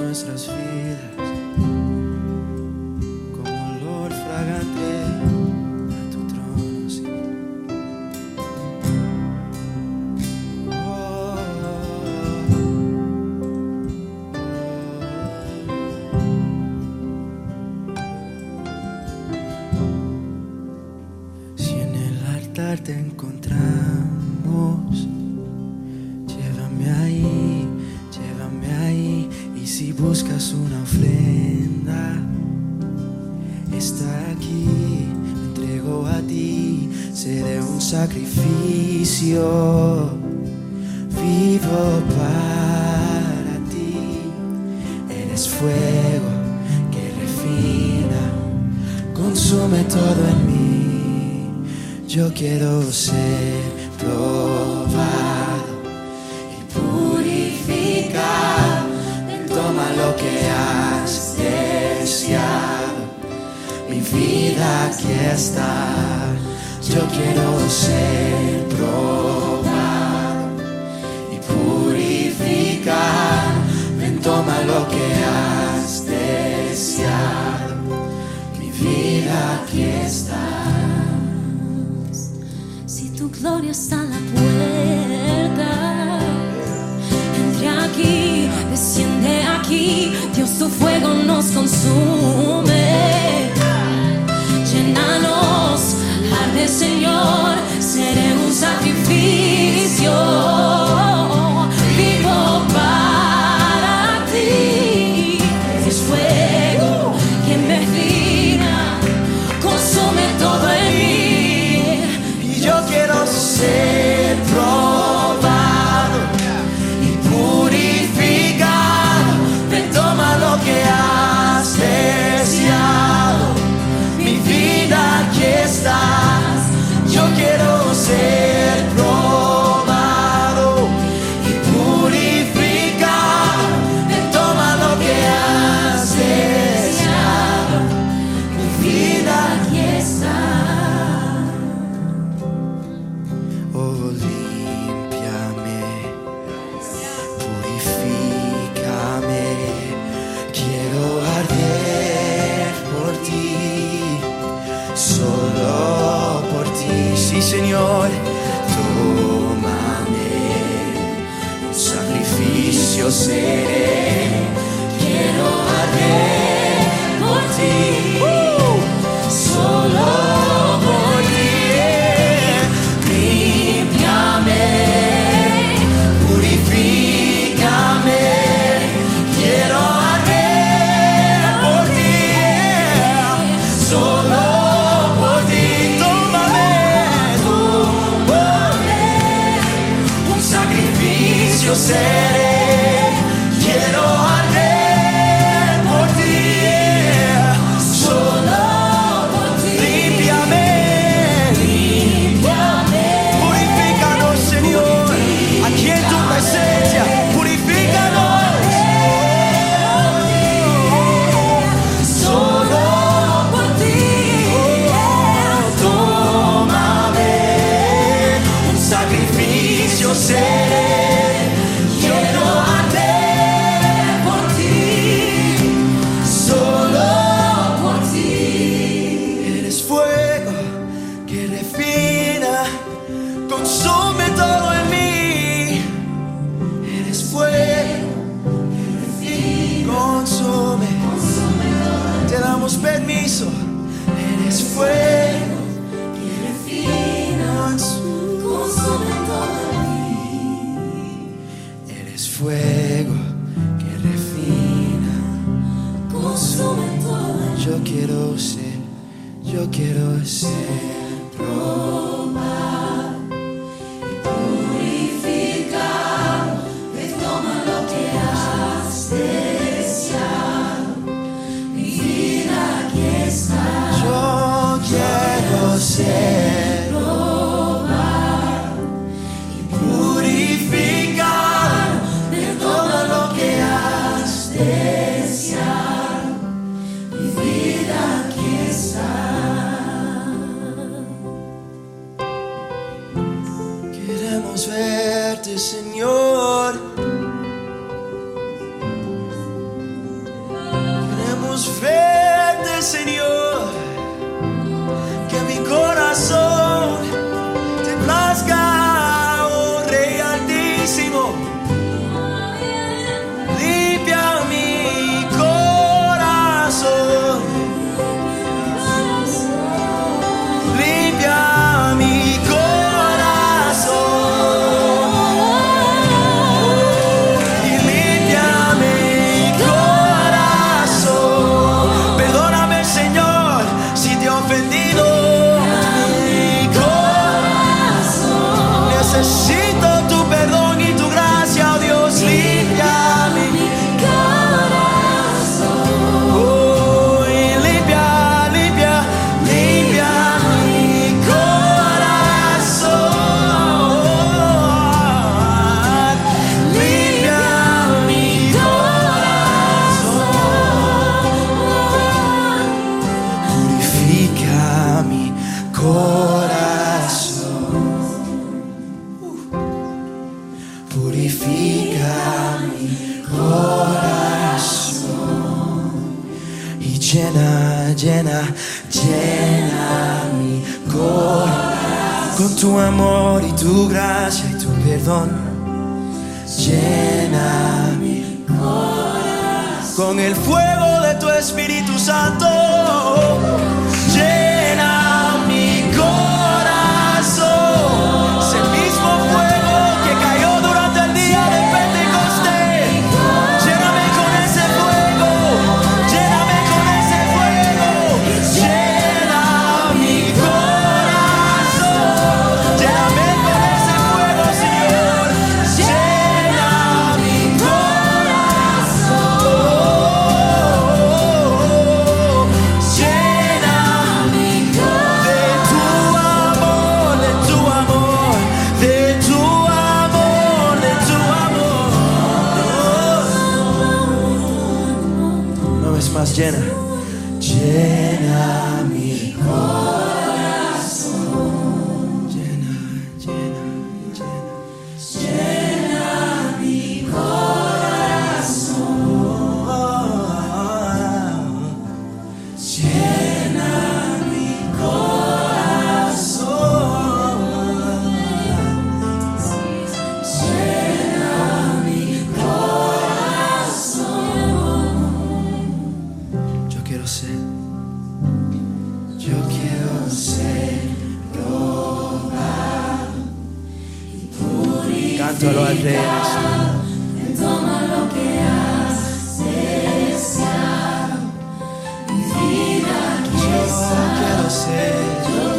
nuestras vidas como olor fragante a tu trono, Señor. Si en el altar te encontramos, llévame ahí, y si buscas una ofrenda, está aquí, me entrego a ti, seré un sacrificio vivo para ti. Eres fuego que refina, consume todo en mí. Yo quiero ser probado y purificado. Ven, toma lo que has deseado. Mi vida aquí está. Yo quiero ser probado y purificado. Ven, toma lo que has deseado. Mi vida aquí está. Tu gloria está en la puerta. Entre aquí, desciende aquí. Dios, tu fuego nos consume. Llénanos, arde, Señor. Seré un sacrificio vivo para ti. Eres fuego que me refina, consume todo en mí. Yo quiero ser probado y purificado. Ven, toma lo que has deseado. Mi vida aquí estás. Yo quiero ser probado y purificado. Ven, toma lo que has deseado. Mi vida aquí está. Oh, límpiame, purifícame. Quiero arder por ti, solo por ti. Sí, Señor, tómame, un sacrificio seré. Quiero arder por ti, solo por ti. Purifícame, quiero arder por ti, solo por ti. Tómame, un sacrificio seré. Quiero arder por ti, solo por ti. Límpiame, purifícanos, Señor, aquí en tu presencia, purifícanos. Solo por ti, tómame, un sacrificio seré. Quiero arder por ti, solo por ti. Eres fuego que refina, consume todo en mí. Eres fuego que consume. Te damos permiso. Eres fuego que refina, consume todo en mí. Eres fuego que refina, consume todo en mí. Yo quiero ser probado y purificado. Ven, toma lo que has deseado. Mi vida aquí está. Yo quiero ser probado y purificado. Ven, toma lo que has deseado. Mi vida aquí está. Queremos verte, Señor. manos fuertes, Señor, que mi corazón te plazca, oh Rey Altísimo. Limpia mi corazón, limpia mi corazón y limpia mi corazón. Perdóname, Señor, si te he ofendido. Mi corazón, necesito tu perdón y tu gracia, oh Dios. Limpia mi corazón, oh, y limpia, limpia, limpia mi corazón, limpia mi corazón, purifica mi corazón, purifica mi corazón y llena, llena, llena mi corazón con tu amor y tu gracia y tu perdón. Llena mi corazón con el fuego de tu Espíritu Santo. Llena mi corazón, ese mismo fuego que cayó durante el día de Pentecostés. Lléname con ese fuego, lléname con ese fuego. Llena mi corazón, lléname con ese fuego, Señor. Llena mi corazón, llena mi corazón de tu amor, de tu amor, de tu amor, de tu amor. Una vez más, llena, llena mi corazón, llena, llena, llena, llena mi corazón, llena mi corazón, llena mi corazón. Yo quiero ser probado y purificado. Cántalo al Rey. Toma lo que has deseado. Mi vida aquí está. Quiero ser. Yo